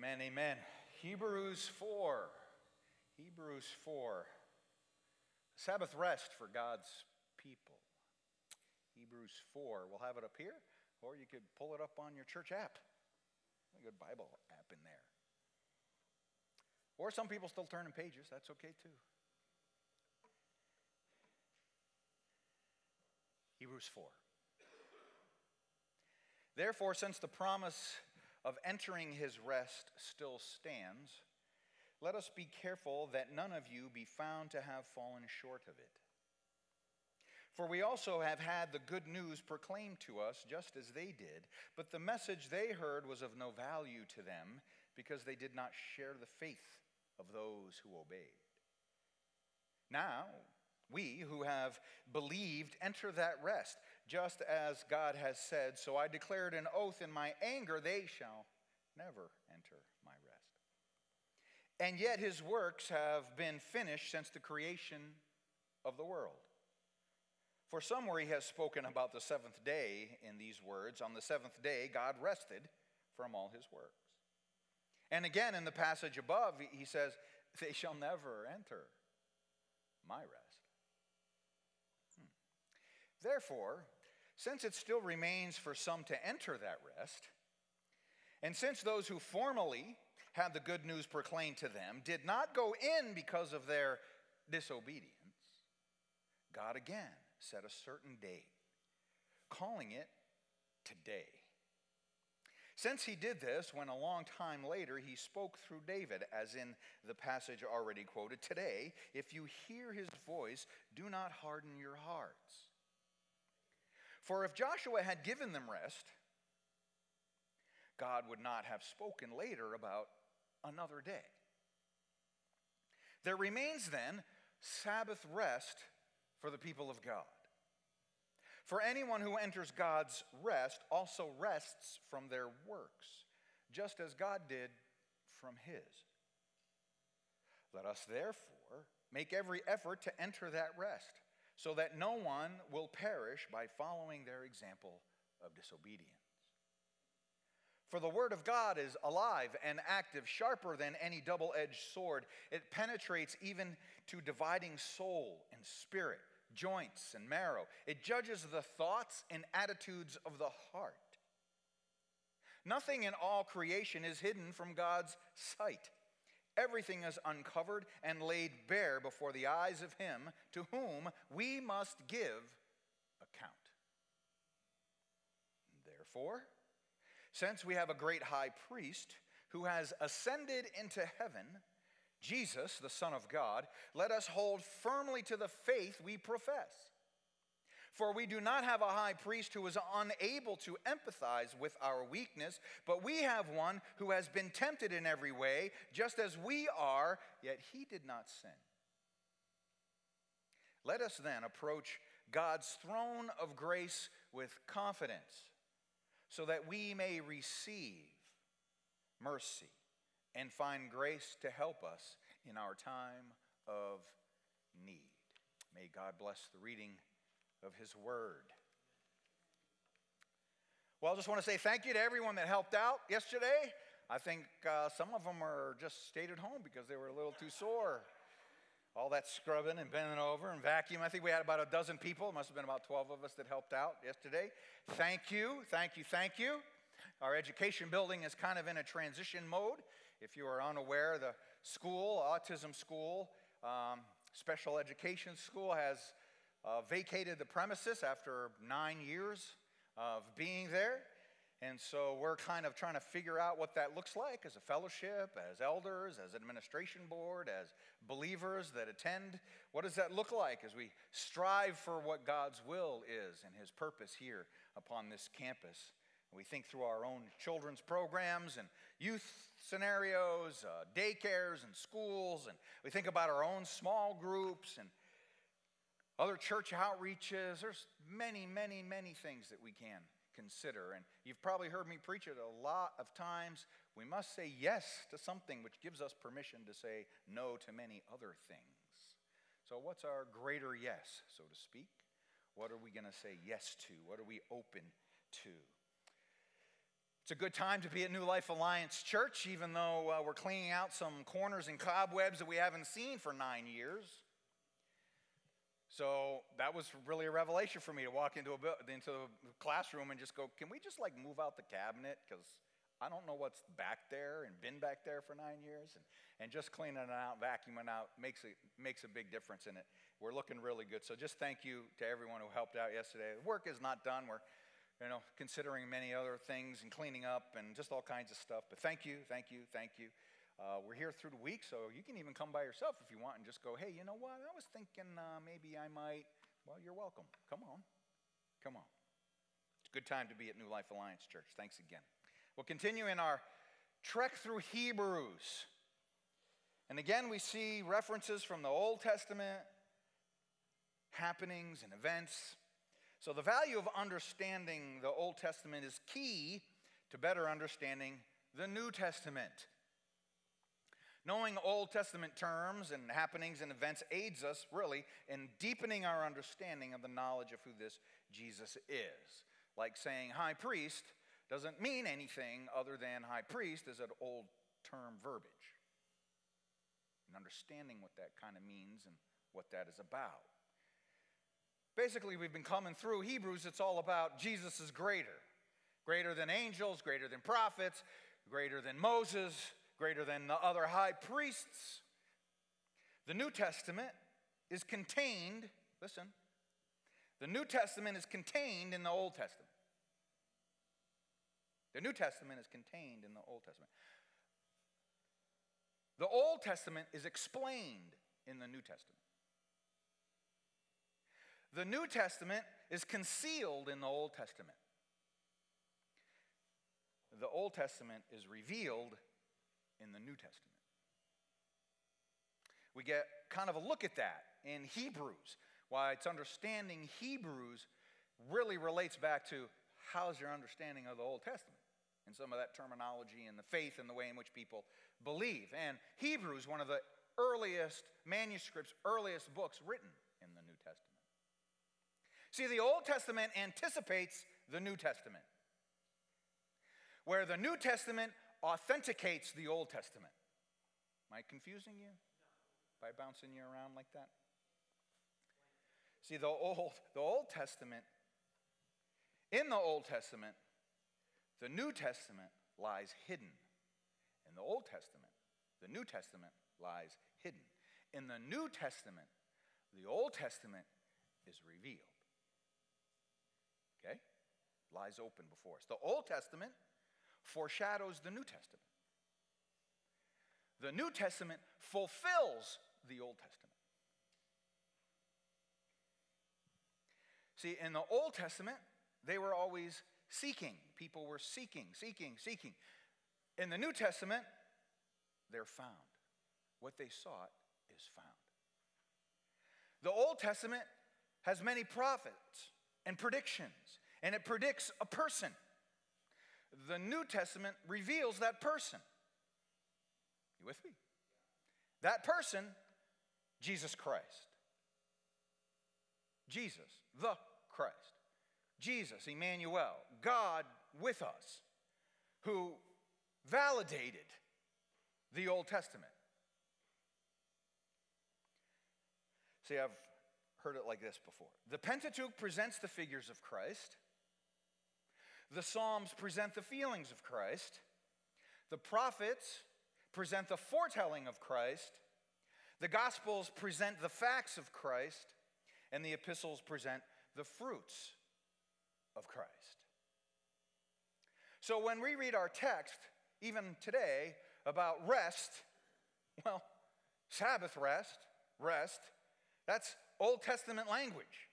Amen, amen. Hebrews 4. Hebrews 4. Sabbath rest for God's people. Hebrews 4. We'll have it up here, or you could pull it up on your church app. A good Bible app in there. Or some people still turning pages. That's okay too. Hebrews 4. Therefore, since the promise of entering his rest still stands, let us be careful that none of you be found to have fallen short of it. For we also have had the good news proclaimed to us just as they did, but the message they heard was of no value to them because they did not share the faith of those who obeyed. Now, we who have believed enter that rest, just as God has said, so I declared an oath in my anger, they shall never enter my rest. And yet his works have been finished since the creation of the world. For somewhere he has spoken about the seventh day in these words, on the seventh day God rested from all his works. And again in the passage above he says, they shall never enter my rest. Therefore, since it still remains for some to enter that rest, and since those who formerly had the good news proclaimed to them did not go in because of their disobedience, God again set a certain date, calling it today. Since he did this, when a long time later he spoke through David, as in the passage already quoted, today, if you hear his voice, do not harden your hearts. For if Joshua had given them rest, God would not have spoken later about another day. There remains then Sabbath rest for the people of God. For anyone who enters God's rest also rests from their works, just as God did from his. Let us therefore make every effort to enter that rest, so that no one will perish by following their example of disobedience. For the word of God is alive and active, sharper than any double-edged sword. It penetrates even to dividing soul and spirit, joints and marrow. It judges the thoughts and attitudes of the heart. Nothing in all creation is hidden from God's sight. Everything is uncovered and laid bare before the eyes of him to whom we must give account. Therefore, since we have a great high priest who has ascended into heaven, Jesus, the Son of God, let us hold firmly to the faith we profess. For we do not have a high priest who is unable to empathize with our weakness, but we have one who has been tempted in every way, just as we are, yet he did not sin. Let us then approach God's throne of grace with confidence, so that we may receive mercy and find grace to help us in our time of need. May God bless the reading of his word. Well, I just want to say thank you to everyone that helped out yesterday. I think some of them are just stayed at home because they were a little too sore. All that scrubbing and bending over and vacuuming. I think we had about a dozen people. It must have been about 12 of us that helped out yesterday. Thank you, thank you, thank you. Our education building is kind of in a transition mode. If you are unaware, the school, autism school, special education school has vacated the premises after 9 years of being there. And so we're kind of trying to figure out what that looks like as a fellowship, as elders, as administration board, as believers that attend. What does that look like as we strive for what God's will is and his purpose here upon this campus? And we think through our own children's programs and youth scenarios, daycares and schools, and we think about our own small groups and other church outreaches. There's many, many, many things that we can consider. And you've probably heard me preach it a lot of times. We must say yes to something which gives us permission to say no to many other things. So what's our greater yes, so to speak? What are we going to say yes to? What are we open to? It's a good time to be at New Life Alliance Church, even though we're cleaning out some corners and cobwebs that we haven't seen for 9 years. So that was really a revelation for me to walk into the classroom and just go, can we just move out the cabinet? Because I don't know what's back there and been back there for 9 years. And just cleaning it out, vacuuming out makes a big difference in it. We're looking really good. So just thank you to everyone who helped out yesterday. The work is not done. We're considering many other things and cleaning up and just all kinds of stuff. But thank you. We're here through the week, so you can even come by yourself if you want and just go, hey, you know what? I was thinking maybe I might. Well, you're welcome. Come on. It's a good time to be at New Life Alliance Church. Thanks again. We'll continue in our trek through Hebrews. And again, we see references from the Old Testament, happenings and events. So the value of understanding the Old Testament is key to better understanding the New Testament. Knowing Old Testament terms and happenings and events aids us, really, in deepening our understanding of the knowledge of who this Jesus is. Like saying high priest doesn't mean anything other than high priest is an old term verbiage. And understanding what that kind of means and what that is about. Basically, we've been coming through Hebrews. It's all about Jesus is greater. Greater than angels, greater than prophets, greater than Moses, greater than the other high priests. The New Testament is contained, listen, the New Testament is contained in the Old Testament. The New Testament is contained in the Old Testament. The Old Testament is explained in the New Testament. The New Testament is concealed in the Old Testament. The Old Testament is revealed in the New Testament. We get kind of a look at that in Hebrews. Why it's understanding Hebrews really relates back to how's your understanding of the Old Testament and some of that terminology and the faith and the way in which people believe. And Hebrews, one of the earliest manuscripts, earliest books written in the New Testament. See, the Old Testament anticipates the New Testament, where the New Testament authenticates the Old Testament. Am I confusing you by bouncing you around like that? See, the Old Testament, in the Old Testament, the New Testament lies hidden. In the Old Testament, the New Testament lies hidden. In the New Testament, the Old Testament is revealed. Okay? Lies open before us. The Old Testament foreshadows the New Testament. The New Testament fulfills the Old Testament. See, in the Old Testament, they were always seeking. People were seeking. In the New Testament, they're found. What they sought is found. The Old Testament has many prophets and predictions, and it predicts a person. The New Testament reveals that person. You with me? That person, Jesus Christ. Jesus, the Christ. Jesus, Emmanuel, God with us, who validated the Old Testament. See, I've heard it like this before. The Pentateuch presents the figures of Christ. The Psalms present the feelings of Christ. The prophets present the foretelling of Christ. The Gospels present the facts of Christ. And the epistles present the fruits of Christ. So when we read our text, even today, about rest, well, Sabbath rest, that's Old Testament language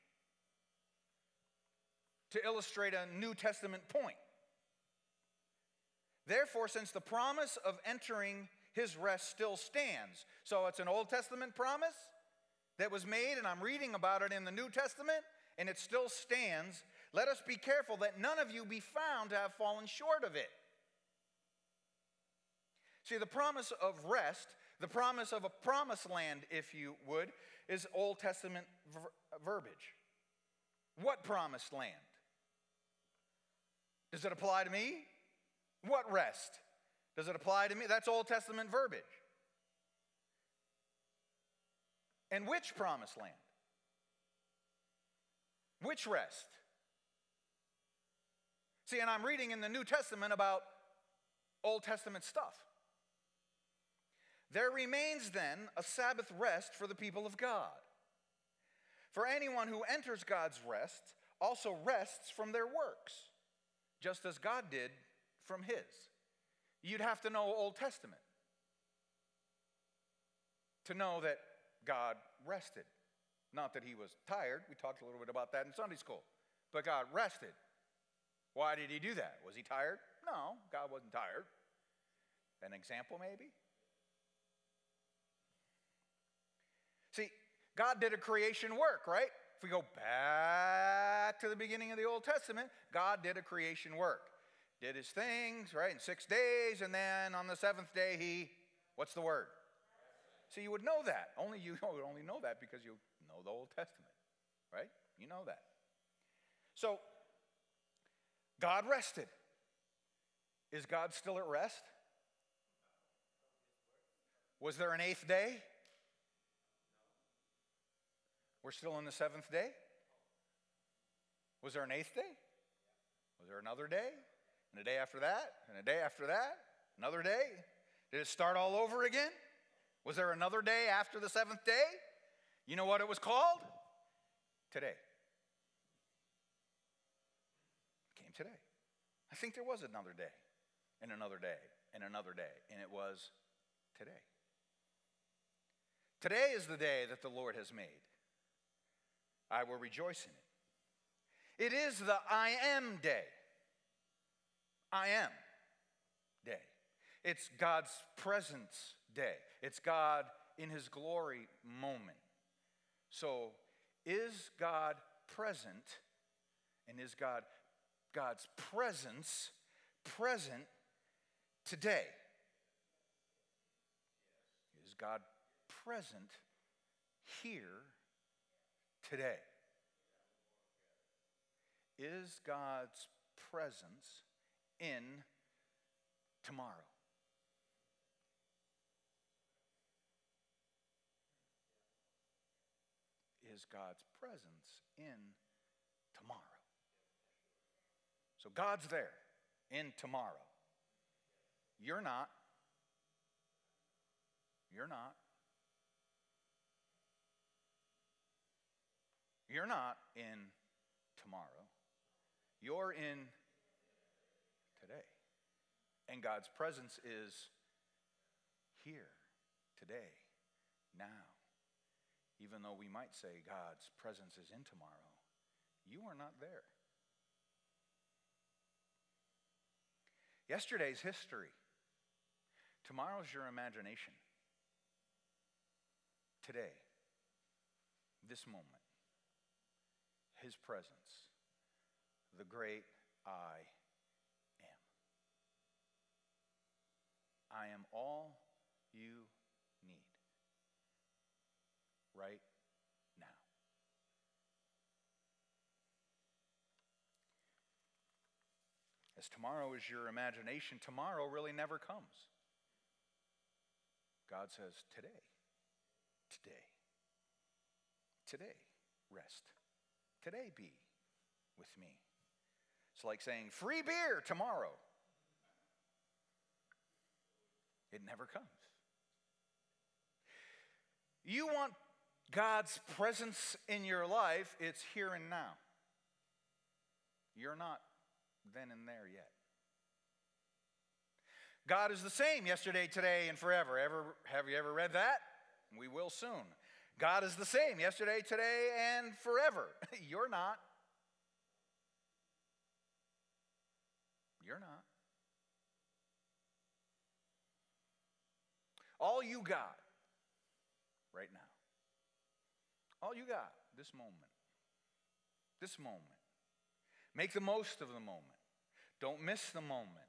to illustrate a New Testament point. Therefore, since the promise of entering his rest still stands, so it's an Old Testament promise that was made, and I'm reading about it in the New Testament, and it still stands, let us be careful that none of you be found to have fallen short of it. See, the promise of rest, the promise of a promised land, if you would, is Old Testament verbiage. What promised land? Does it apply to me? What rest? Does it apply to me? That's Old Testament verbiage. And which promised land? Which rest? See, and I'm reading in the New Testament about Old Testament stuff. There remains then a Sabbath rest for the people of God. For anyone who enters God's rest also rests from their works, just as God did from his. You'd have to know Old Testament to know that God rested. Not that he was tired. We talked a little bit about that in Sunday school. But God rested. Why did he do that? Was he tired? No, God wasn't tired. An example maybe? See, God did a creation work, right? If we go back to the beginning of the Old Testament, God did a creation work. Did his things, right, in 6 days, and then on the seventh day he, what's the word? So you would know that. You would only know that because you know the Old Testament, right? You know that. So, God rested. Is God still at rest? Was there an eighth day? We're still in the seventh day? Was there an eighth day? Was there another day? And a day after that? And a day after that? Another day? Did it start all over again? Was there another day after the seventh day? You know what it was called? Today. It came today. I think there was another day, and another day, and another day, and it was today. Today is the day that the Lord has made. I will rejoice in it. It is the I am day. I am day. It's God's presence day. It's God in his glory moment. So, is God present, and is God's presence present today? Is God present here today? Is God's presence in tomorrow? Is God's presence in tomorrow? So God's there in tomorrow. You're not. You're not. You're not in tomorrow. You're in today. And God's presence is here, today, now. Even though we might say God's presence is in tomorrow, you are not there. Yesterday's history. Tomorrow's your imagination. Today, this moment, his presence, the great I am. I am all you need right now. As tomorrow is your imagination, tomorrow really never comes. God says, today, rest. Today be with me. It's like saying, free beer tomorrow. It never comes. You want God's presence in your life, it's here and now. You're not then and there yet. God is the same yesterday, today, and forever. Have you ever read that? We will soon. God is the same yesterday, today, and forever. You're not. You're not. All you got right now. All you got this moment. This moment. Make the most of the moment. Don't miss the moment.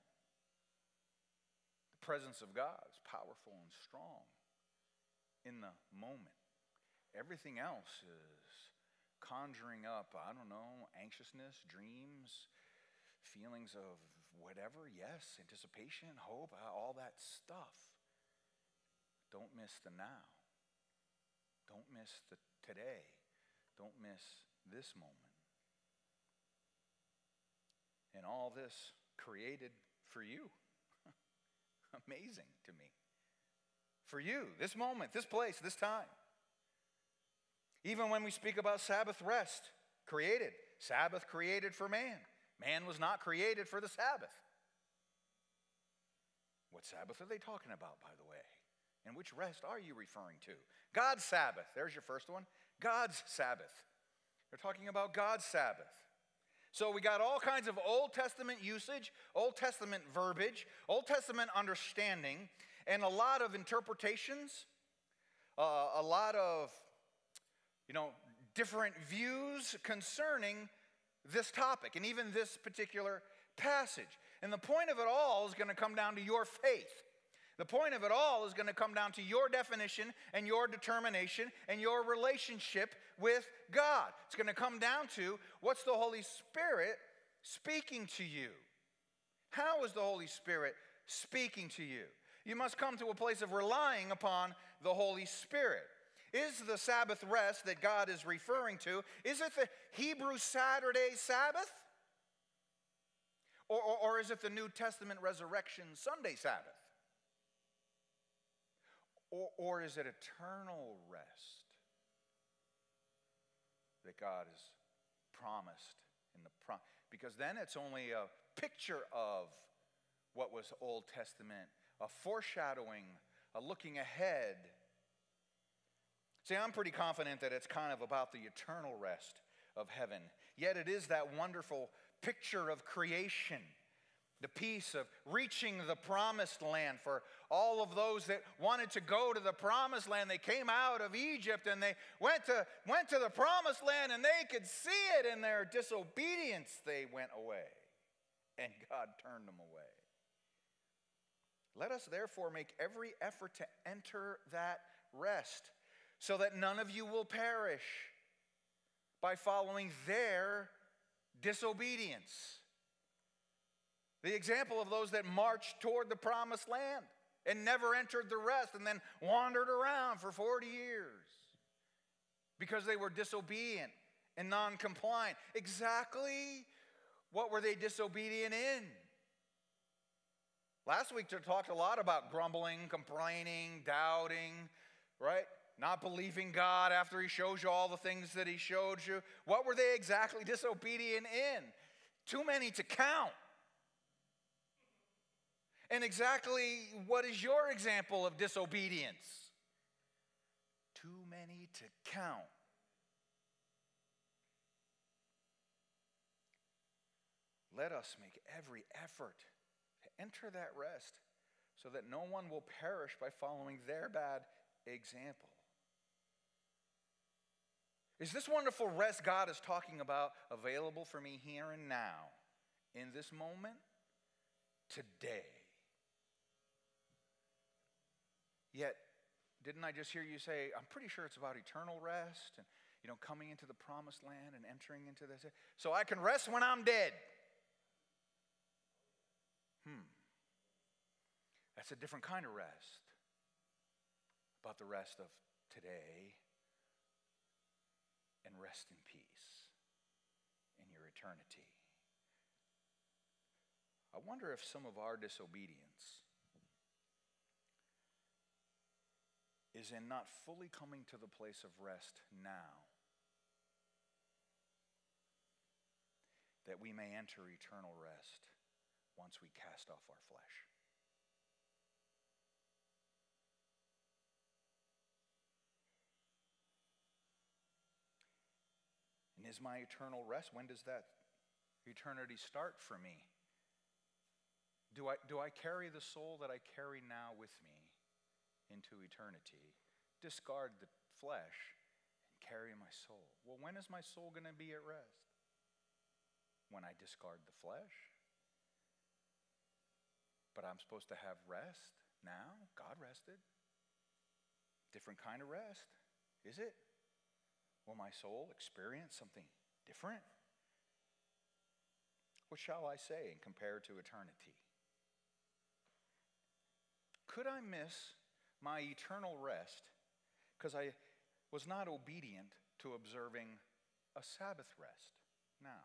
The presence of God is powerful and strong in the moment. Everything else is conjuring up, anxiousness, dreams, feelings of whatever, yes, anticipation, hope, all that stuff. Don't miss the now. Don't miss the today. Don't miss this moment. And all this created for you. Amazing to me. For you, this moment, this place, this time. Even when we speak about Sabbath rest, created. Sabbath created for man. Man was not created for the Sabbath. What Sabbath are they talking about, by the way? And which rest are you referring to? God's Sabbath. There's your first one. God's Sabbath. They're talking about God's Sabbath. So we got all kinds of Old Testament usage, Old Testament verbiage, Old Testament understanding, and a lot of interpretations, a lot of, different views concerning this topic and even this particular passage. And the point of it all is going to come down to your faith. The point of it all is going to come down to your definition and your determination and your relationship with God. It's going to come down to, what's the Holy Spirit speaking to you? How is the Holy Spirit speaking to you? You must come to a place of relying upon the Holy Spirit. Is the Sabbath rest that God is referring to, is it the Hebrew Saturday Sabbath? Or is it the New Testament Resurrection Sunday Sabbath? Or is it eternal rest that God has promised in the because then it's only a picture of what was Old Testament, a foreshadowing, a looking ahead. See, I'm pretty confident that it's kind of about the eternal rest of heaven. Yet it is that wonderful picture of creation, the peace of reaching the promised land for all of those that wanted to go to the promised land. They came out of Egypt and they went to the promised land, and they could see it. In their disobedience, they went away, and God turned them away. Let us therefore make every effort to enter that rest, so that none of you will perish by following their disobedience. The example of those that marched toward the promised land and never entered the rest, and then wandered around for 40 years because they were disobedient and non-compliant. Exactly what were they disobedient in? Last week we talked a lot about grumbling, complaining, doubting, right? Not believing God after He shows you all the things that He showed you. What were they exactly disobedient in? Too many to count. And exactly what is your example of disobedience? Too many to count. Let us make every effort to enter that rest, so that no one will perish by following their bad example. Is this wonderful rest God is talking about available for me here and now, in this moment, today? Yet, didn't I just hear you say, I'm pretty sure it's about eternal rest and, coming into the promised land and entering into this, so I can rest when I'm dead. That's a different kind of rest. About the rest of today, and rest in peace in your eternity. I wonder if some of our disobedience is in not fully coming to the place of rest now, that we may enter eternal rest once we cast off our flesh. And is my eternal rest, when does that eternity start for me? Do I carry the soul that I carry now with me into eternity, discard the flesh, and carry my soul? Well, when is my soul going to be at rest? When I discard the flesh? But I'm supposed to have rest now? God rested. Different kind of rest, is it? Will my soul experience something different? What shall I say and compare to eternity? Could I miss my eternal rest because I was not obedient to observing a Sabbath rest? Now,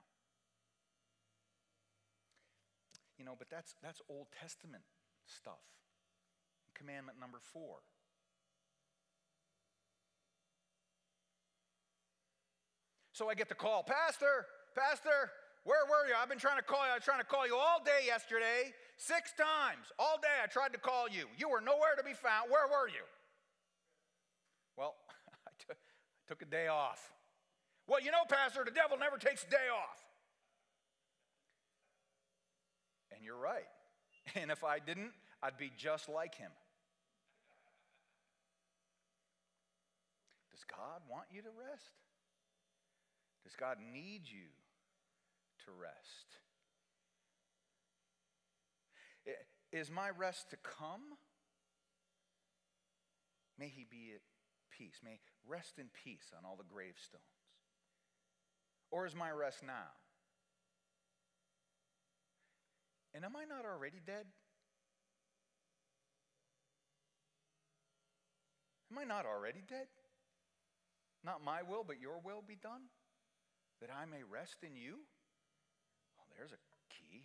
but that's Old Testament stuff. Commandment number 4. So I get the call, Pastor, where were you? I've been trying to call you. I was trying to call you all day yesterday, 6 times. All day I tried to call you. You were nowhere to be found. Where were you? Well, I took a day off. Well, Pastor, the devil never takes a day off. And you're right. And if I didn't, I'd be just like him. Does God want you to rest? Does God need you to rest? Is my rest to come? May he be at peace. May rest in peace on all the gravestones. Or is my rest now? And am I not already dead? Am I not already dead? Not my will, but your will be done? That I may rest in you? Oh, there's a key.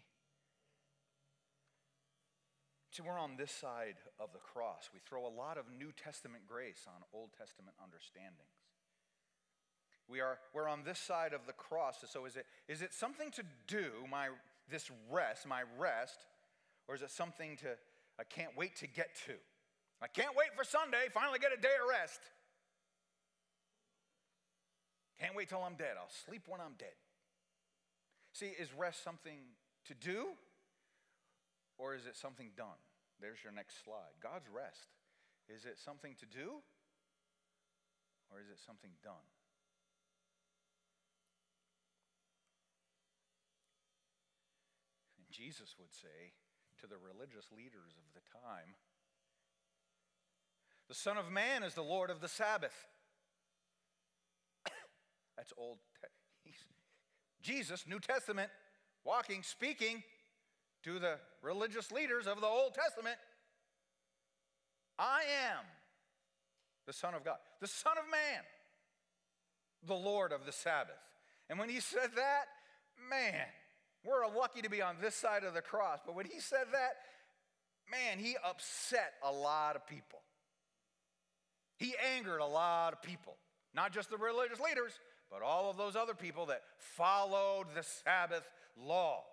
See, we're on this side of the cross. We throw a lot of New Testament grace on Old Testament understandings. We're on this side of the cross. So is it something to do, my rest, or is it something I can't wait to get to? I can't wait for Sunday, finally get a day of rest. Can't wait till I'm dead. I'll sleep when I'm dead. See, is rest something to do, or is it something done? There's your next slide. God's rest. Is it something to do, or is it something done? And Jesus would say to the religious leaders of the time, the Son of Man is the Lord of the Sabbath. That's old. Jesus, New Testament, walking, speaking to the religious leaders of the Old Testament. I am the Son of God, the Son of Man, the Lord of the Sabbath. And when he said that, man, we're lucky to be on this side of the cross. But when he said that, man, he upset a lot of people. He angered a lot of people. Not just the religious leaders, but all of those other people that followed the Sabbath law.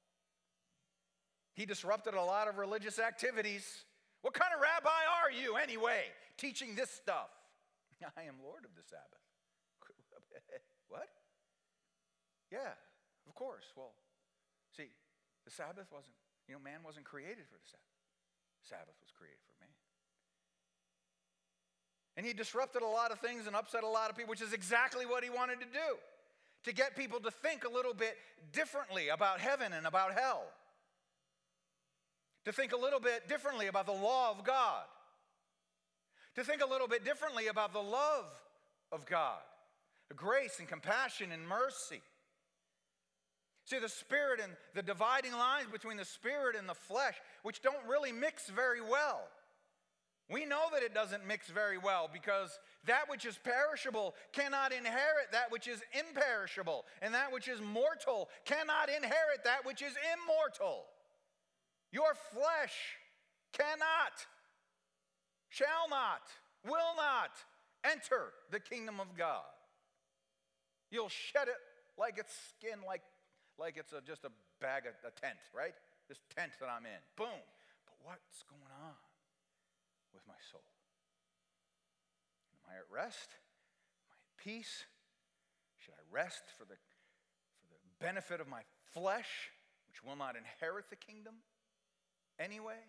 He disrupted a lot of religious activities. What kind of rabbi are you anyway, teaching this stuff? I am Lord of the Sabbath. What? Yeah, of course. Well, see, the Sabbath wasn't, man wasn't created for the Sabbath. Sabbath was created for man. And he disrupted a lot of things and upset a lot of people, which is exactly what he wanted to do. To get people to think a little bit differently about heaven and about hell. To think a little bit differently about the law of God. To think a little bit differently about the love of God. The grace and compassion and mercy. See, the spirit and the dividing lines between the spirit and the flesh, which don't really mix very well. We know that it doesn't mix very well because that which is perishable cannot inherit that which is imperishable, and that which is mortal cannot inherit that which is immortal. Your flesh cannot, shall not, will not enter the kingdom of God. You'll shed it like it's skin, like it's just a bag, a tent, right? This tent that I'm in. Boom. But what's going on with my soul? Am I at rest? Am I at peace? Should I rest for the benefit of my flesh, which will not inherit the kingdom anyway?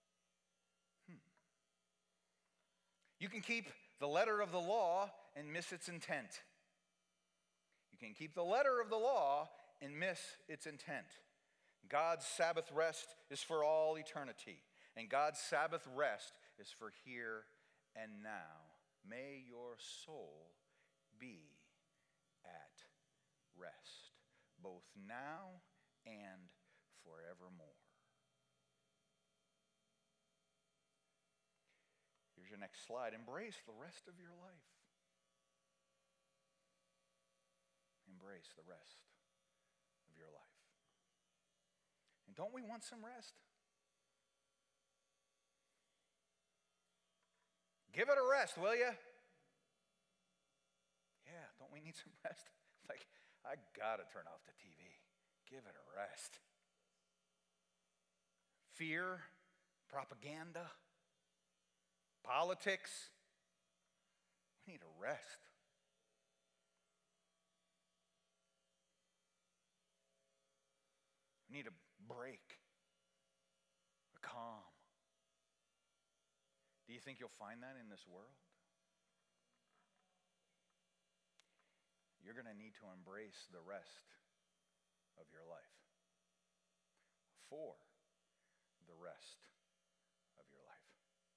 You can keep the letter of the law and miss its intent. You can keep the letter of the law and miss its intent. God's Sabbath rest is for all eternity, and God's Sabbath rest is for here and now. May your soul be at rest, both now and forevermore. Here's your next slide. Embrace the rest of your life. Embrace the rest of your life. And don't we want some rest? Give it a rest, will you? Yeah, don't we need some rest? Like, I gotta turn off the TV. Give it a rest. Fear, propaganda, politics. We need a rest. We need a break, a calm. Do you think you'll find that in this world? You're going to need to embrace the rest of your life. For the rest of your life.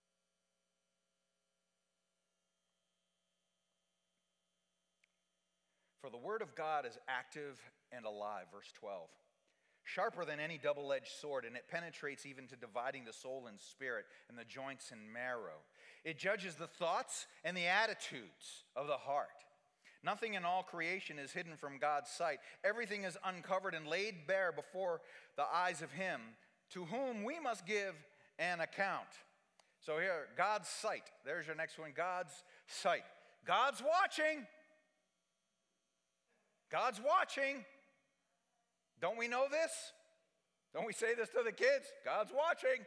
For the word of God is active and alive, verse 12. Sharper than any double-edged sword, and it penetrates even to dividing the soul and spirit and the joints and marrow. It judges the thoughts and the attitudes of the heart. Nothing in all creation is hidden from God's sight. Everything is uncovered and laid bare before the eyes of Him, to whom we must give an account. So here, God's sight. There's your next one, God's sight. God's watching. God's watching. Don't we know this? Don't we say this to the kids? God's watching.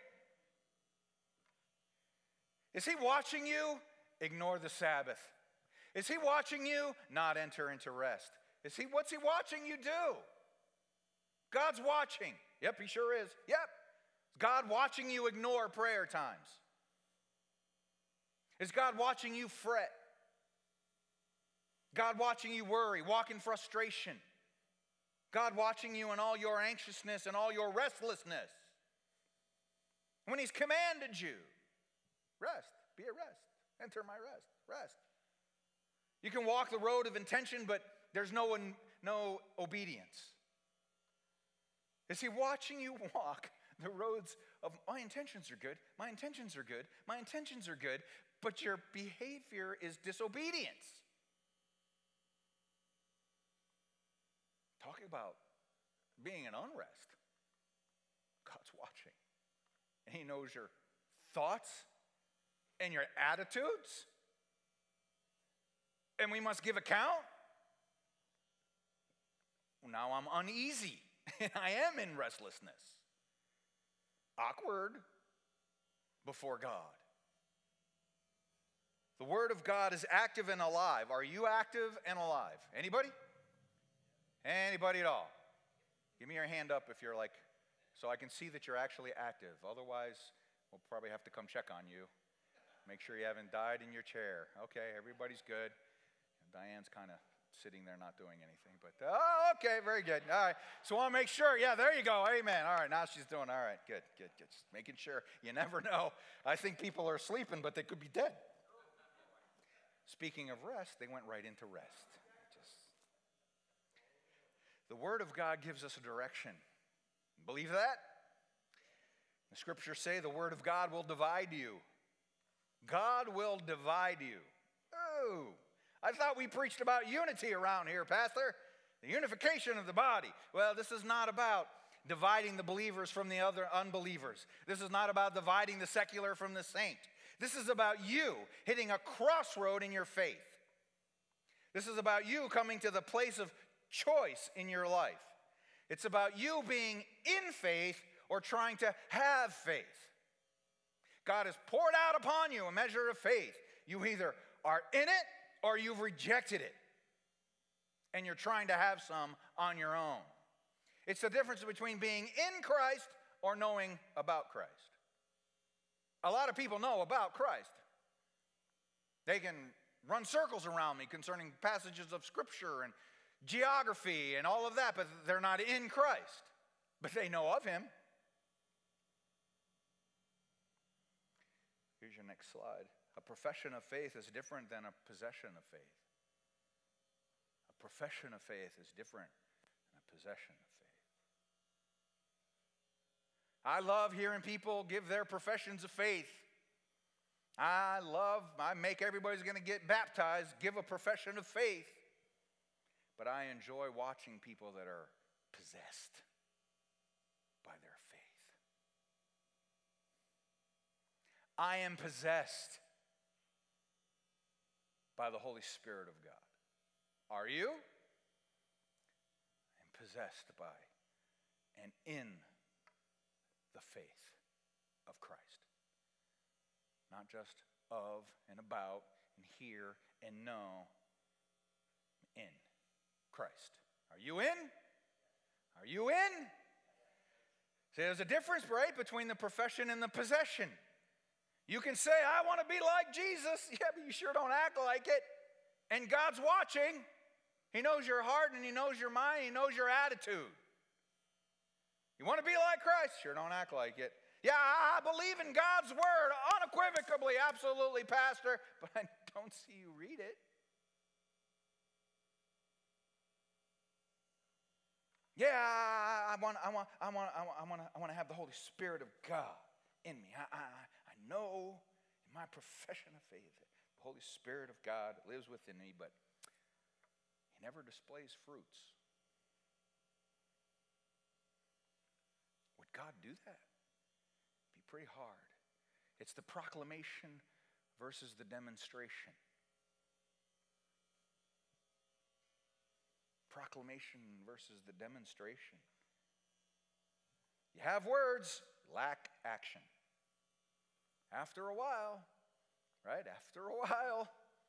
Is He watching you? Ignore the Sabbath. Is He watching you? Not enter into rest. What's He watching you do? God's watching. Yep, He sure is. Yep. Is God watching you ignore prayer times? Is God watching you fret? God watching you worry, walk in frustration? God watching you in all your anxiousness and all your restlessness? When He's commanded you, rest, be at rest, enter my rest, rest. You can walk the road of intention, but there's no obedience. Is He watching you walk the roads of, my intentions are good, my intentions are good, my intentions are good, but your behavior is disobedience? Talking about being in unrest. God's watching. And He knows your thoughts and your attitudes. And we must give account. Now I'm uneasy and I am in restlessness. Awkward before God. The Word of God is active and alive. Are you active and alive? Anybody? Anybody at all? Give me your hand up if you're like, so I can see that you're actually active. Otherwise, we'll probably have to come check on you. Make sure you haven't died in your chair. Okay, everybody's good. Diane's kind of sitting there not doing anything. But, okay, very good. All right, so I want to make sure. Yeah, there you go. Amen. All right, now she's doing all right. Good. Just making sure. You never know. I think people are sleeping, but they could be dead. Speaking of rest, they went right into rest. The Word of God gives us a direction. Believe that? The Scriptures say the Word of God will divide you. God will divide you. Oh, I thought we preached about unity around here, Pastor. The unification of the body. Well, this is not about dividing the believers from the other unbelievers. This is not about dividing the secular from the saint. This is about you hitting a crossroad in your faith. This is about you coming to the place of choice in your life. It's about you being in faith or trying to have faith. God has poured out upon you a measure of faith. You either are in it or you've rejected it. And you're trying to have some on your own. It's the difference between being in Christ or knowing about Christ. A lot of people know about Christ. They can run circles around me concerning passages of Scripture and geography and all of that, but they're not in Christ. But they know of Him. Here's your next slide. A profession of faith is different than a possession of faith. A profession of faith is different than a possession of faith. I love hearing people give their professions of faith. I make everybody's going to get baptized, give a profession of faith. But I enjoy watching people that are possessed by their faith. I am possessed by the Holy Spirit of God. Are you? I'm possessed by and in the faith of Christ. Not just of and about and hear and know. In Christ. Are you in? Are you in? See, there's a difference, right, between the profession and the possession. You can say, I want to be like Jesus. Yeah, but you sure don't act like it. And God's watching. He knows your heart and He knows your mind. He knows your attitude. You want to be like Christ? Sure don't act like it. Yeah, I believe in God's word unequivocally, absolutely, Pastor, but I don't see you read it. Yeah, I want to have the Holy Spirit of God in me. I know in my profession of faith that the Holy Spirit of God lives within me, but He never displays fruits. Would God do that? It'd be pretty hard. It's the proclamation versus the demonstration. Proclamation versus the demonstration. You have words, lack action. After a while, right? After a while,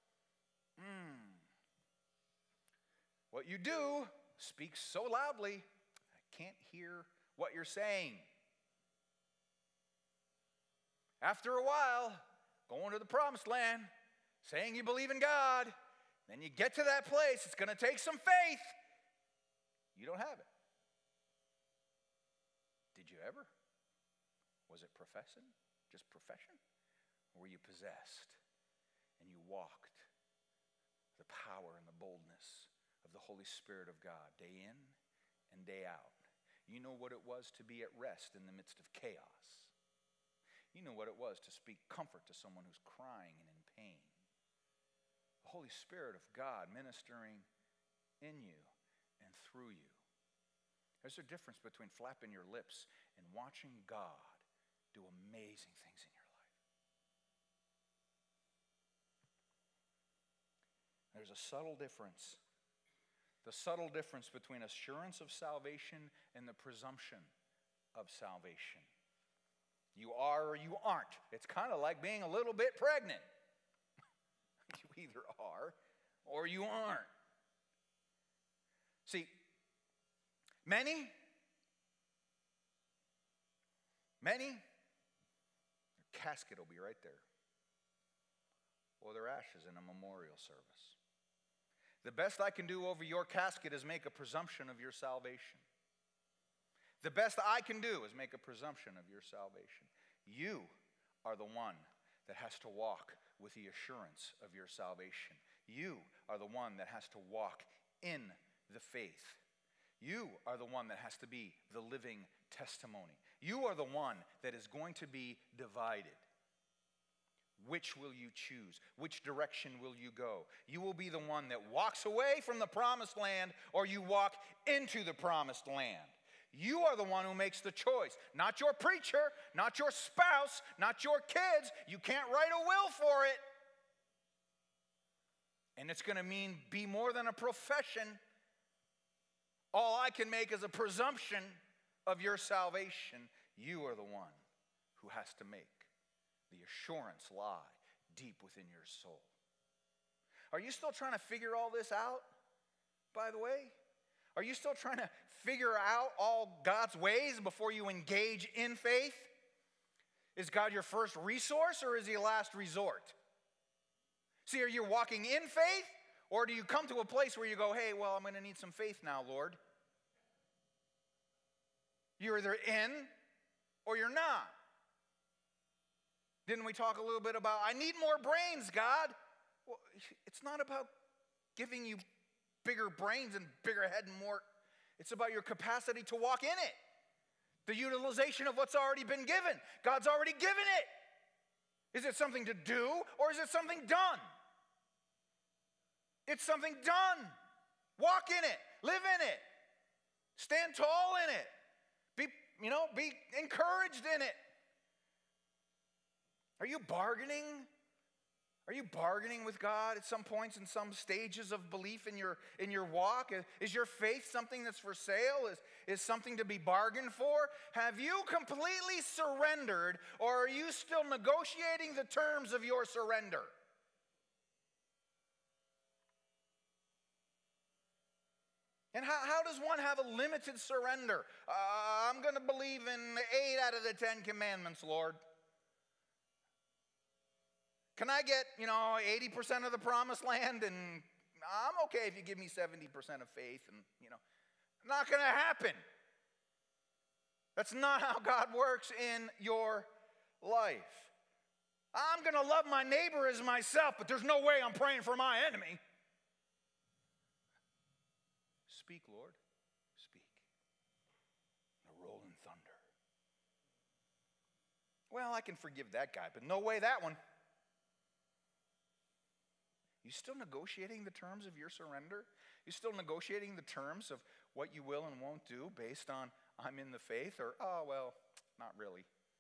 what you do speaks so loudly, I can't hear what you're saying. After a while, going to the promised land, saying you believe in God, then you get to that place, it's going to take some faith. You don't have it. Did you ever? Was it professing? Just profession? Or were you possessed and you walked the power and the boldness of the Holy Spirit of God day in and day out? You know what it was to be at rest in the midst of chaos. You know what it was to speak comfort to someone who's crying and in pain. The Holy Spirit of God ministering in you and through you. There's a difference between flapping your lips and watching God do amazing things in your life. There's a subtle difference. The subtle difference between assurance of salvation and the presumption of salvation. You are or you aren't. It's kind of like being a little bit pregnant. You either are or you aren't. See, many, their casket will be right there, or their ashes in a memorial service. The best I can do over your casket is make a presumption of your salvation. The best I can do is make a presumption of your salvation. You are the one that has to walk with the assurance of your salvation. You are the one that has to walk in the faith. You are the one that has to be the living testimony. You are the one that is going to be divided. Which will you choose? Which direction will you go? You will be the one that walks away from the promised land, or you walk into the promised land. You are the one who makes the choice. Not your preacher, not your spouse, not your kids. You can't write a will for it. And it's going to mean be more than a profession. All I can make is a presumption of your salvation. You are the one who has to make the assurance lie deep within your soul. Are you still trying to figure all this out, by the way? Are you still trying to figure out all God's ways before you engage in faith? Is God your first resource or is He last resort? See, are you walking in faith, or do you come to a place where you go, hey, well, I'm going to need some faith now, Lord? You're either in or you're not. Didn't we talk a little bit about, I need more brains, God? Well, it's not about giving you bigger brains and bigger head and more. It's about your capacity to walk in it, The utilization of what's already been given. God's already given it. Is it something to do or is it something done? It's something done. Walk in it. Live in it. Stand tall in it. Be encouraged in it. Are you bargaining? Are you bargaining with God at some points in some stages of belief in your walk? Is your faith something that's for sale? Is something to be bargained for? Have you completely surrendered, or are you still negotiating the terms of your surrender? And how does one have a limited surrender? I'm going to believe in 8 out of the 10 commandments, Lord. Can I get, 80% of the promised land? And I'm okay if you give me 70% of faith. And, not going to happen. That's not how God works in your life. I'm going to love my neighbor as myself, but there's no way I'm praying for my enemy. Speak, Lord, speak. The rolling thunder. Well, I can forgive that guy, but no way that one. You still negotiating the terms of your surrender? You still negotiating the terms of what you will and won't do based on I'm in the faith, or, not really.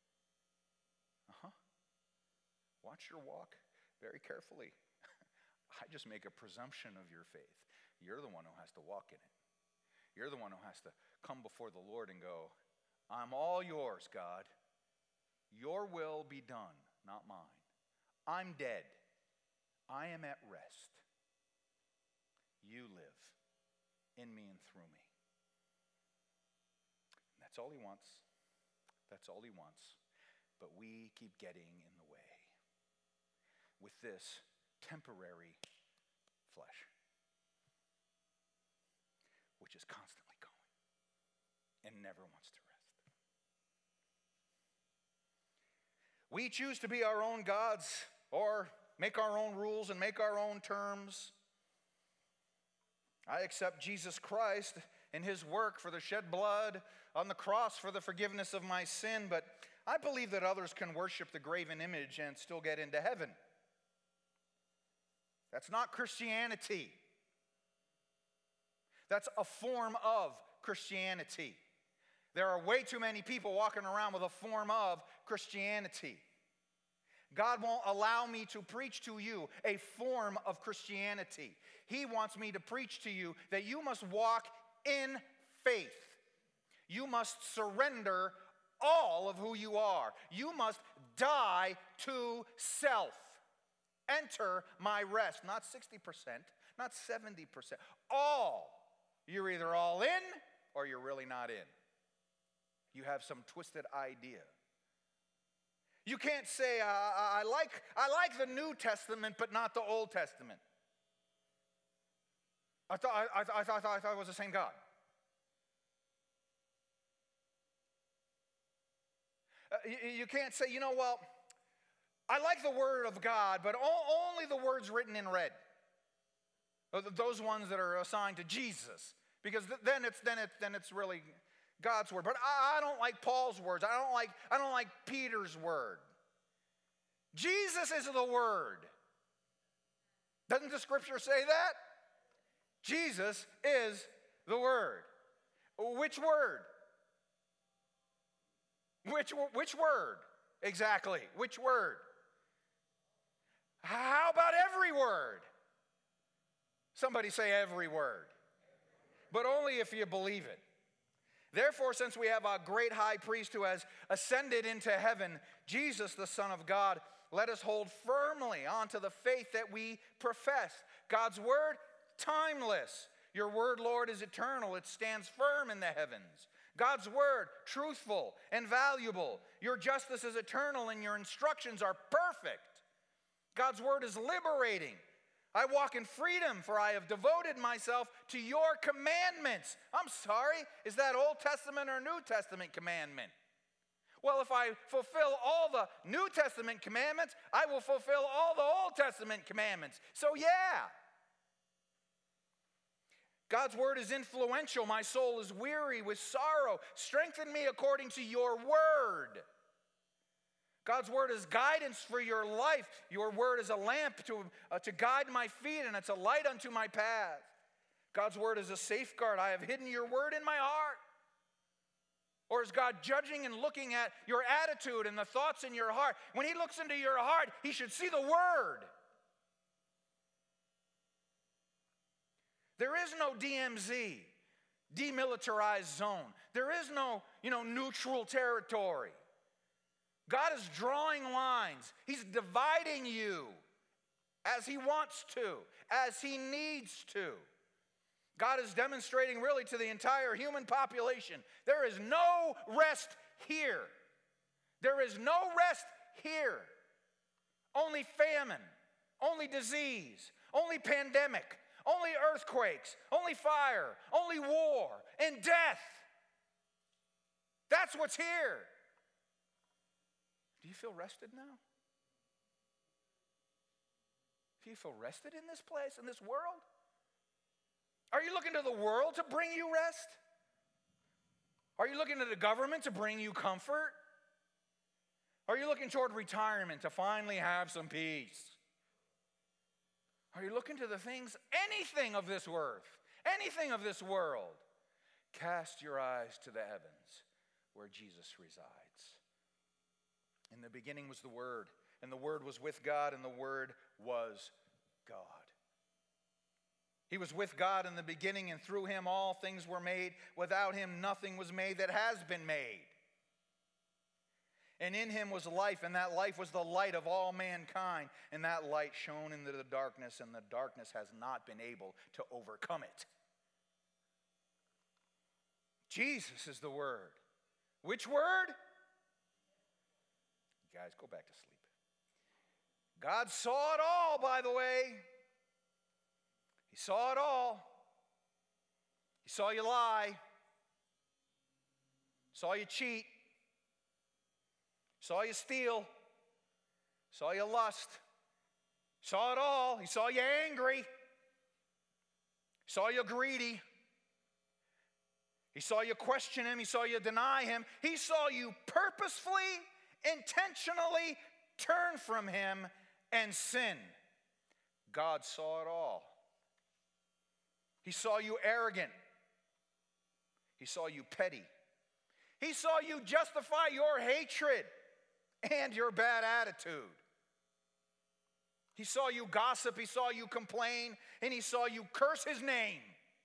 Watch your walk very carefully. I just make a presumption of your faith. You're the one who has to walk in it. You're the one who has to come before the Lord and go, I'm all yours, God. Your will be done, not mine. I'm dead. I am at rest. You live in me and through me. And that's all he wants. That's all he wants. But we keep getting in the way with this temporary flesh, which is constantly going and never wants to rest. We choose to be our own gods, or make our own rules and make our own terms. I accept Jesus Christ and his work for the shed blood on the cross for the forgiveness of my sin, but I believe that others can worship the graven image and still get into heaven. That's not Christianity. That's a form of Christianity. There are way too many people walking around with a form of Christianity. God won't allow me to preach to you a form of Christianity. He wants me to preach to you that you must walk in faith. You must surrender all of who you are. You must die to self. Enter my rest. Not 60%, not 70%. All. You're either all in or you're really not in. You have some twisted idea. You can't say, I like the New Testament, but not the Old Testament. I thought it was the same God. You can't say, I like the Word of God, but only the words written in red. Those ones that are assigned to Jesus, because then it's really God's word. But I don't like Paul's words. I don't like Peter's word. Jesus is the word. Doesn't the scripture say that? Jesus is the word. Which word? Which word? Exactly. Which word? How about every word? Somebody say every word. But only if you believe it. Therefore, since we have a great high priest who has ascended into heaven, Jesus, the Son of God, let us hold firmly onto the faith that we profess. God's word, timeless. Your word, Lord, is eternal. It stands firm in the heavens. God's word, truthful and valuable. Your justice is eternal and your instructions are perfect. God's word is liberating. I walk in freedom, for I have devoted myself to your commandments. I'm sorry, is that Old Testament or New Testament commandment? Well, if I fulfill all the New Testament commandments, I will fulfill all the Old Testament commandments. So yeah. God's word is influential. My soul is weary with sorrow. Strengthen me according to your word. God's word is guidance for your life. Your word is a lamp to guide my feet, and it's a light unto my path. God's word is a safeguard. I have hidden your word in my heart. Or is God judging and looking at your attitude and the thoughts in your heart? When he looks into your heart, he should see the word. There is no DMZ, demilitarized zone. There is no, neutral territory. God is drawing lines. He's dividing you as he wants to, as he needs to. God is demonstrating really to the entire human population, there is no rest here. There is no rest here. Only famine, only disease, only pandemic, only earthquakes, only fire, only war, and death. That's what's here. Do you feel rested now? Do you feel rested in this place, in this world? Are you looking to the world to bring you rest? Are you looking to the government to bring you comfort? Are you looking toward retirement to finally have some peace? Are you looking to the things, anything of this earth, anything of this world? Cast your eyes to the heavens where Jesus resides. In the beginning was the Word, and the Word was with God, and the Word was God. He was with God in the beginning, and through him all things were made. Without him nothing was made that has been made. And in him was life, and that life was the light of all mankind. And that light shone into the darkness, and the darkness has not been able to overcome it. Jesus is the Word. Which Word? Guys, go back to sleep. God saw it all, by the way. He saw it all. He saw you lie. Saw you cheat. Saw you steal. Saw you lust. Saw it all. He saw you angry. Saw you greedy. He saw you question him. He saw you deny him. He saw you purposefully, intentionally turn from him and sin. God saw it all. He saw you arrogant. He saw you petty. He saw you justify your hatred and your bad attitude. He saw you gossip. He saw you complain. And he saw you curse his name.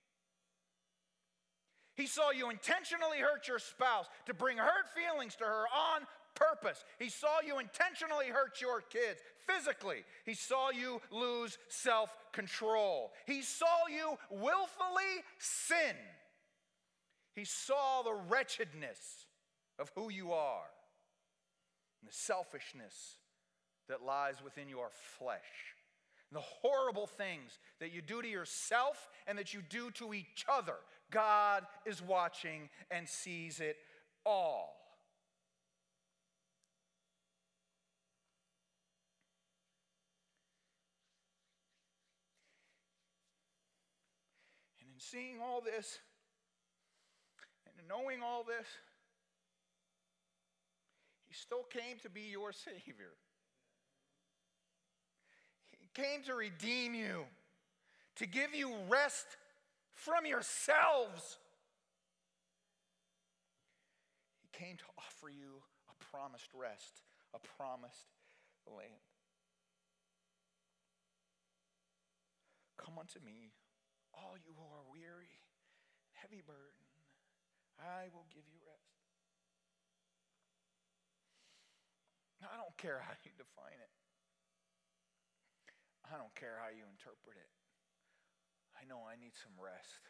He saw you intentionally hurt your spouse to bring hurt feelings to her on purpose. He saw you intentionally hurt your kids physically. He saw you lose self-control. He saw you willfully sin. He saw the wretchedness of who you are and the selfishness that lies within your flesh. And the horrible things that you do to yourself and that you do to each other. God is watching and sees it all. And in seeing all this, and in knowing all this, he still came to be your Savior. He came to redeem you, to give you rest from yourselves. He came to offer you a promised rest, a promised land. Come unto me, all you who are weary, heavy burden, I will give you rest. Now, I don't care how you define it. I don't care how you interpret it. I know I need some rest.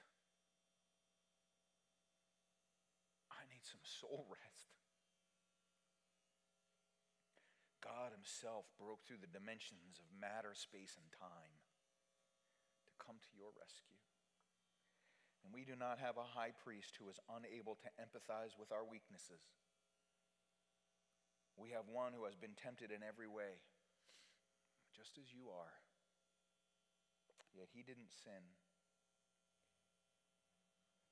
I need some soul rest. God himself broke through the dimensions of matter, space, and time to come to your rescue. And we do not have a high priest who is unable to empathize with our weaknesses. We have one who has been tempted in every way, just as you are. Yet he didn't sin.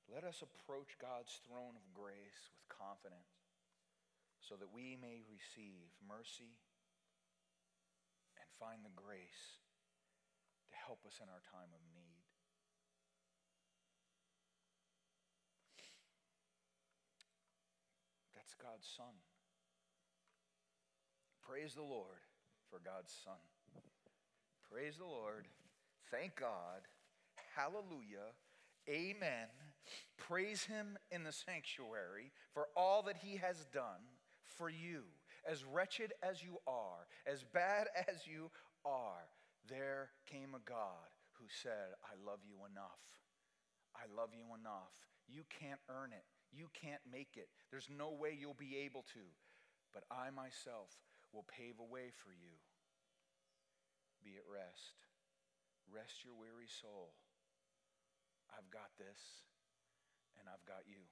Let us approach God's throne of grace with confidence so that we may receive mercy and find the grace to help us in our time of need. That's God's Son. Praise the Lord for God's Son. Praise the Lord. Thank God. Hallelujah. Amen. Praise Him in the sanctuary for all that He has done for you. As wretched as you are, as bad as you are, there came a God who said, I love you enough. I love you enough. You can't earn it. You can't make it. There's no way you'll be able to. But I myself will pave a way for you. Be at rest. Rest your weary soul. I've got this, and I've got you.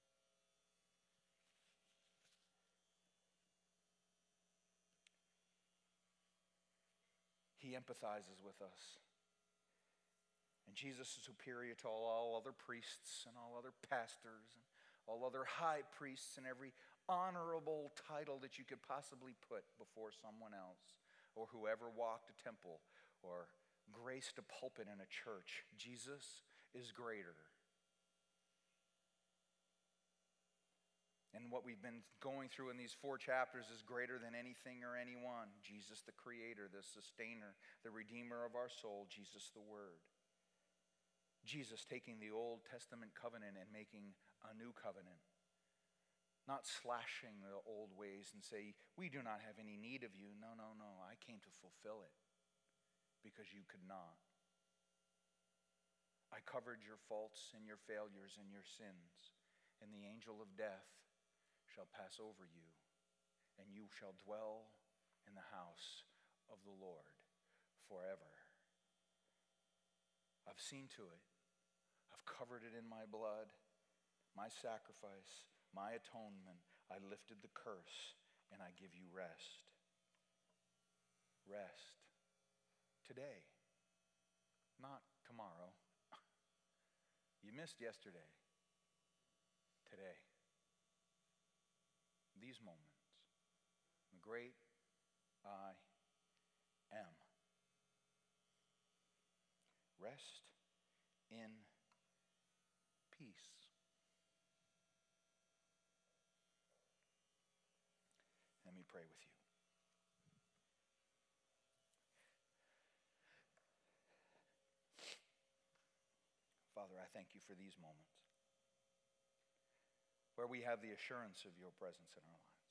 He empathizes with us. And Jesus is superior to all other priests and all other pastors and all other high priests and every honorable title that you could possibly put before someone else, or whoever walked a temple or graced a pulpit in a church. Jesus is greater. And what we've been going through in these 4 chapters is greater than anything or anyone. Jesus the Creator, the Sustainer, the Redeemer of our soul, Jesus the Word. Jesus taking the Old Testament covenant and making a new covenant. Not slashing the old ways and say, we do not have any need of you. No, no, no. I came to fulfill it because you could not. I covered your faults and your failures and your sins, and the angel of death shall pass over you, and you shall dwell in the house of the Lord forever. I've seen to it. I've covered it in my blood, my sacrifice, my atonement. I lifted the curse, and I give you rest. Rest. Today. Not tomorrow. You missed yesterday. Today. These moments. The great I am. Rest in peace. Let me pray with you. Father, I thank you for these moments where we have the assurance of your presence in our lives.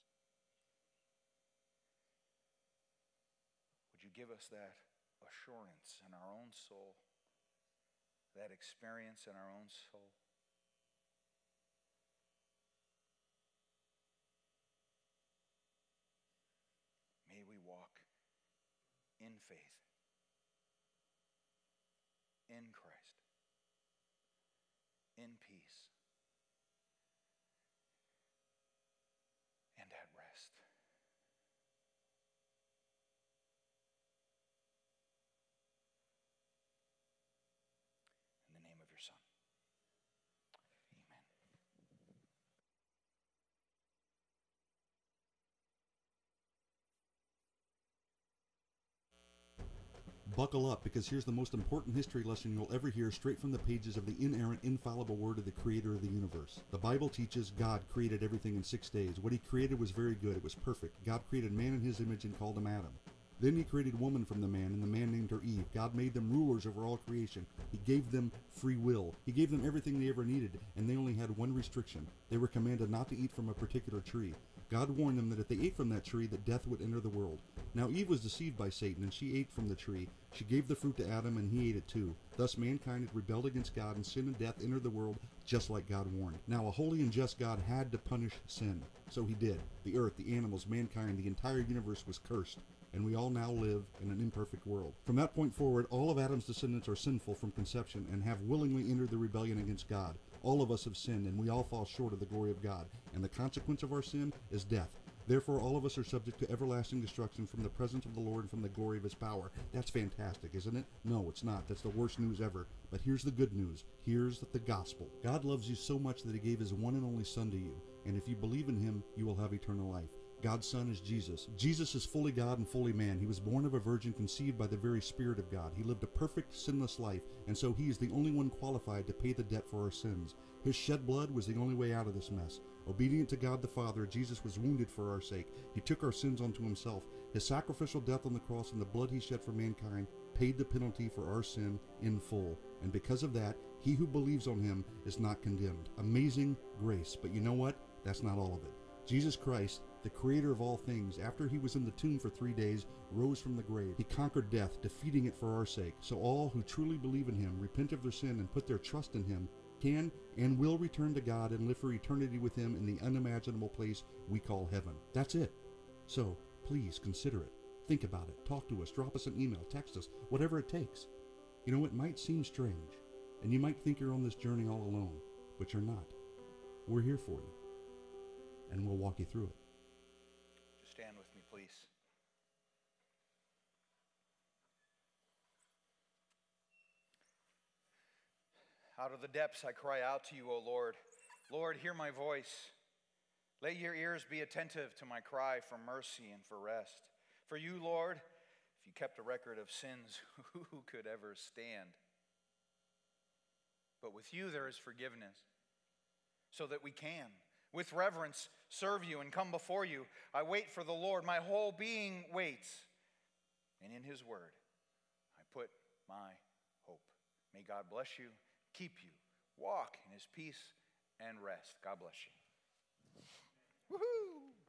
Would you give us that assurance in our own soul, that experience in our own soul? May we walk in faith, in Christ, in peace, and at rest. In the name of your Son. Amen. Buckle up, because here's the most important history lesson you'll ever hear straight from the pages of the inerrant, infallible word of the Creator of the universe. The Bible teaches God created everything in 6 days. What He created was very good. It was perfect. God created man in His image and called him Adam. Then He created woman from the man, and the man named her Eve. God made them rulers over all creation. He gave them free will. He gave them everything they ever needed, and they only had one restriction. They were commanded not to eat from a particular tree. God warned them that if they ate from that tree, that death would enter the world. Now Eve was deceived by Satan, and she ate from the tree. She gave the fruit to Adam, and he ate it too. Thus mankind had rebelled against God, and sin and death entered the world, just like God warned. Now a holy and just God had to punish sin. So He did. The earth, the animals, mankind, the entire universe was cursed, and we all now live in an imperfect world. From that point forward, all of Adam's descendants are sinful from conception and have willingly entered the rebellion against God. All of us have sinned, and we all fall short of the glory of God, and the consequence of our sin is death. Therefore, all of us are subject to everlasting destruction from the presence of the Lord and from the glory of his power. That's fantastic, isn't it? No, it's not. That's the worst news ever. But here's the good news. Here's the gospel. God loves you so much that he gave his one and only Son to you. And if you believe in him, you will have eternal life. God's Son is Jesus. Jesus is fully God and fully man. He was born of a virgin, conceived by the very Spirit of God. He lived a perfect, sinless life, and so he is the only one qualified to pay the debt for our sins. His shed blood was the only way out of this mess. Obedient to God the Father, Jesus was wounded for our sake. He took our sins onto himself. His sacrificial death on the cross and the blood he shed for mankind paid the penalty for our sin in full. And because of that, he who believes on him is not condemned. Amazing grace. But you know what? That's not all of it. Jesus Christ, the creator of all things, after he was in the tomb for 3 days, rose from the grave. He conquered death, defeating it for our sake. So all who truly believe in him, repent of their sin, and put their trust in him, can and will return to God and live for eternity with him in the unimaginable place we call heaven. That's it. So please consider it. Think about it. Talk to us. Drop us an email. Text us. Whatever it takes. You know, it might seem strange, and you might think you're on this journey all alone, but you're not. We're here for you, and we'll walk you through it. Just stand with me, please. Out of the depths I cry out to you, O Lord. Lord, hear my voice. Let your ears be attentive to my cry for mercy and for rest. For you, Lord, if you kept a record of sins, who could ever stand? But with you there is forgiveness, so that we can, with reverence, serve you and come before you. I wait for the Lord. My whole being waits. And in his word, I put my hope. May God bless you, keep you, walk in his peace and rest. God bless you. Woohoo!